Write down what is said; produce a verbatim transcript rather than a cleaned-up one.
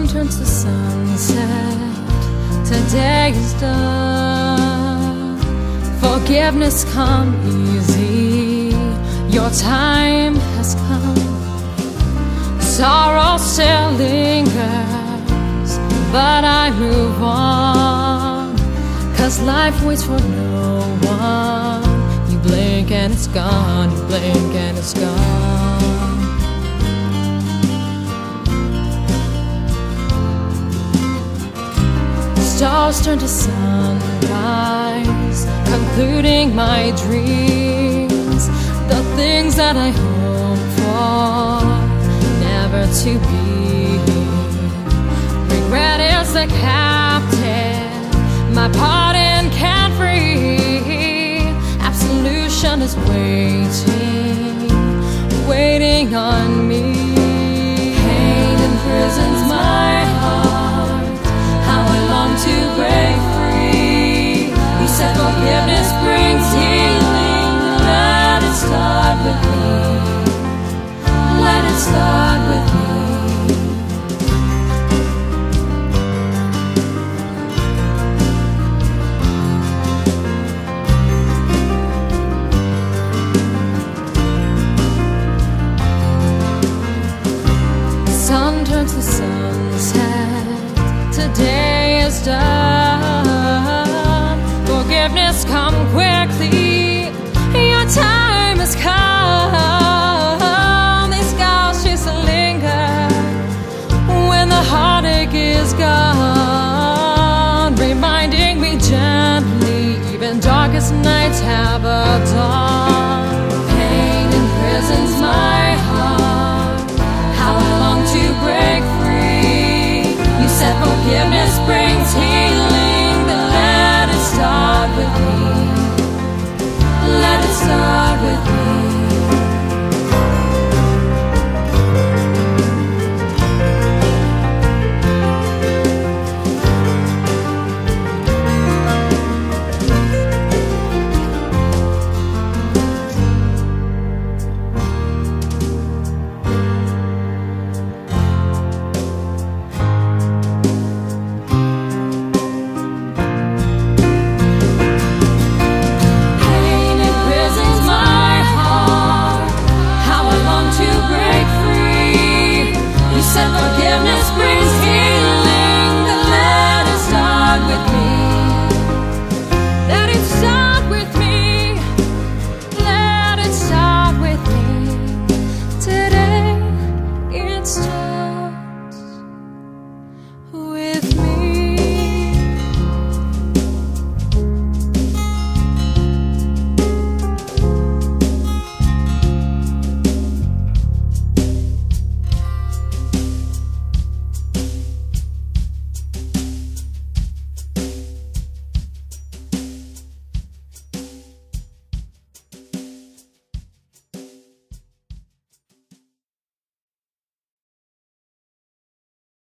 sun turns to sunset, today is done. Forgiveness come easy, your time has come. Sorrow still lingers, but I move on, 'cause life waits for no one. You blink and it's gone, you blink and it's gone. Stars turn to sunrise, concluding my dreams. The things that I hope for, never to be. Regret is the captain, my pardon can't free. Absolution is waiting, waiting on me. Pain imprisons my heart, how I long to break free. You said forgiveness brings healing, let it start with me. Let it start with me. Sun turns to sunset, today is done. Forgiveness come quickly, your time has come. These scars just linger when the heartache is gone, reminding me gently even darkest nights have a dawn. Pain imprisons my heart, how I long to break free. You said forgiveness